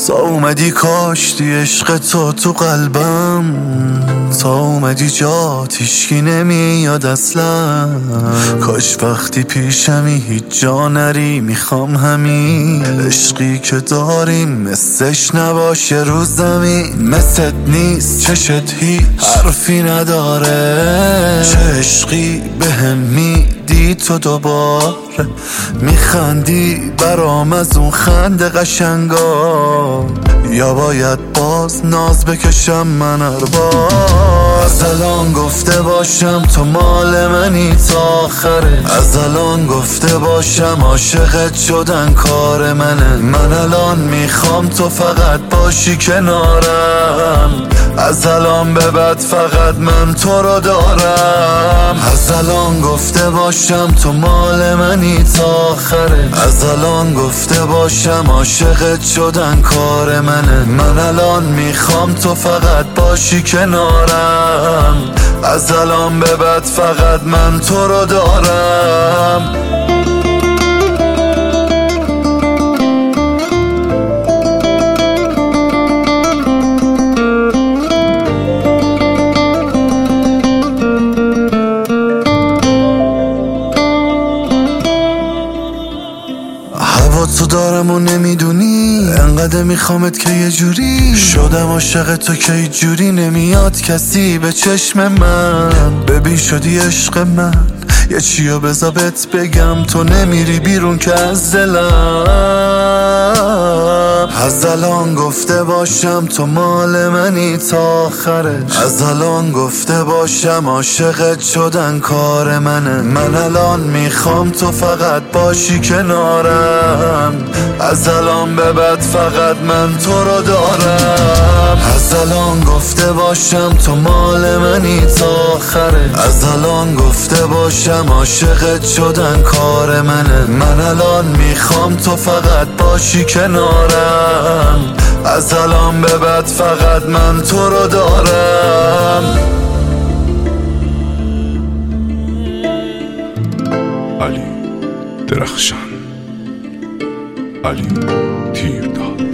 تا اومدی کاشتی عشق تو قلبم، تا اومدی جات هیچکی نمیاد اصلا. کاش وقتی پیشمی هیچ جا نری، میخوام همین عشقی که داریم مثلش نباشه رو زمین. مثلت نیست چشت هیچ حرفی نداره، چه عشقی بهم میدی تو دوباره. میخندی برام از اون خنده قشنگا، یا باید باز ناز بکشم من هر بار. از الان گفته باشم تو مال منی تا آخره، از الان گفته باشم عاشقت شدن کار منه. من الان میخوام تو فقط باشی کنارم، از الان به بعد فقط من تو رو دارم. از الان گفته باشم تو مال منی تا آخره، از الان گفته باشم عاشقت شدن کار منه. من الان میخوام تو فقط باشی کنارم، از الان به بعد فقط من تو رو دارم. تو دارم و نمیدونی انقدر میخوامت که یه جوری شدم عاشق تو که هیچ جوری نمیاد کسی به چشم من. ببین شدی عشق من، یه چیو بذار بهت بگم، تو نمیری بیرون که از دلم. از الان گفته باشم تو مال منی تا آخره، از الان گفته باشم عاشقت شدن کار منه. من الان میخوام تو فقط باشی کنارم، از الان به بعد فقط من تو رو دارم. از الان گفته باشم تو مال منی تا آخره، از الان گفته باشم عاشقت شدن کار منه. من الان میخوام تو فقط باشی کنارم، از الان به بعد فقط من تو رو دارم. علی درخشان، علی تیرداد.